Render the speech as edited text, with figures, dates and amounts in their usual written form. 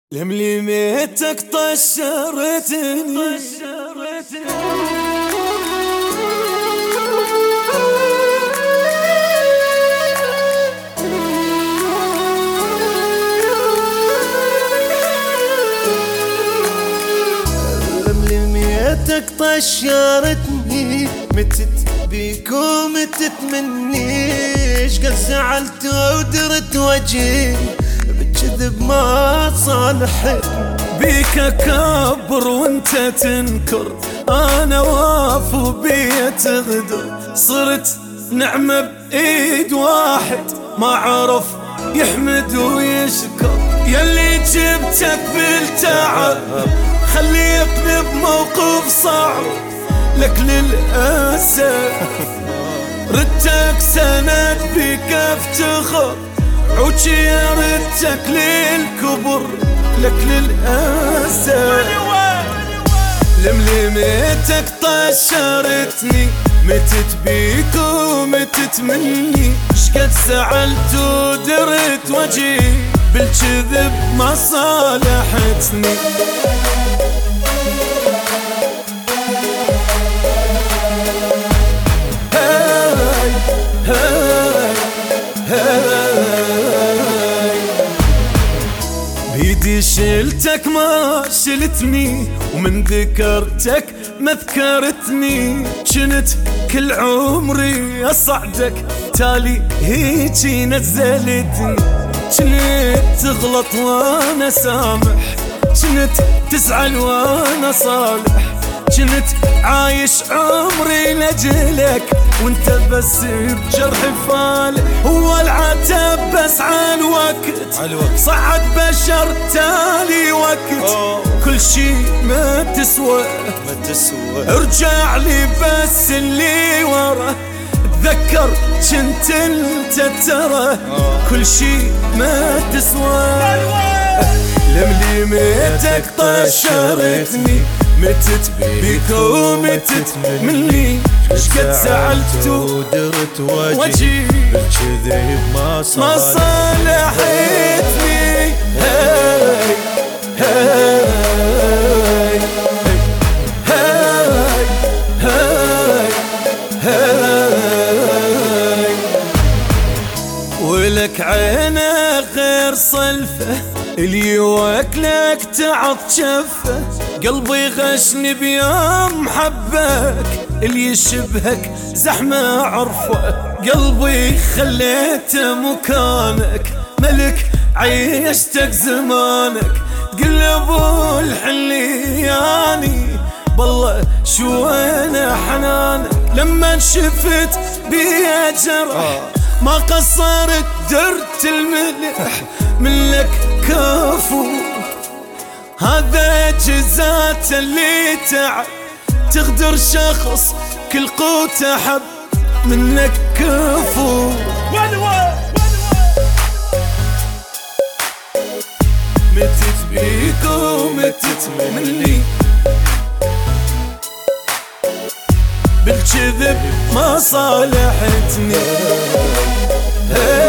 لمليمتك طشرتني لمليمتك طشرتني، متت بيك ومتت مني، شقد زعلت ودرت وجهي بالكذب ما صالحتني. بيك اكبر وانت تنكر، انا وافو بي تغدر، صرت نعمة بايد واحد ما عرف يحمد ويشكر. يلي جبتك بالتعب خليتني بموقف صعب، لك للأسف ردتك سند بيك افتخر، عوجي ردتك للكبر، لك للأسف لمليمتك طشرتني، متت بيك ومتت مني، شقد زعلت ودرت وجهي بالكذب ما صالحتني. هاي هاي هاي بيدي شلتك ما شلتني، ومن ذكرتك ما ذكرتني، كنت كل عمري أصعدك تالي هيجي نزلتني. كنت تغلط وانا سامح، كنت تزعل وانا صالح، كنت عايش عمري لجلك وانت بس بجرح فالح. هو العتب بس عالوقت صعد بشر تالي وقت، كل شي ما تسوى ارجع لي بس اللي ورا، تذكر كنت انت ترى كل شي ما تسوى. لمليمتك طشرتني، متت بيك ومتت مني، شقد زعلت ودرت وجهي بالكذب ما صالحتني. هاي هاي هاي هاي هاي ولك عينك غير صلفه، اللي واكلك تعط شفه، قلبي غشني بيوم حبك، اللي يشبهك زحمة عرفه، قلبي خليته مكانك، ملك عيشتك زمانك، تقلبوا الحلياني بالله شوينا حنانك. لما شفت بيا جرح ما قصرت درت الملح، منك كفو هذا جزات اللي تعب، تغدر شخص كل قوت حب، منك كفو متت بيك ومتت مني، بالكذب ما صالحتني.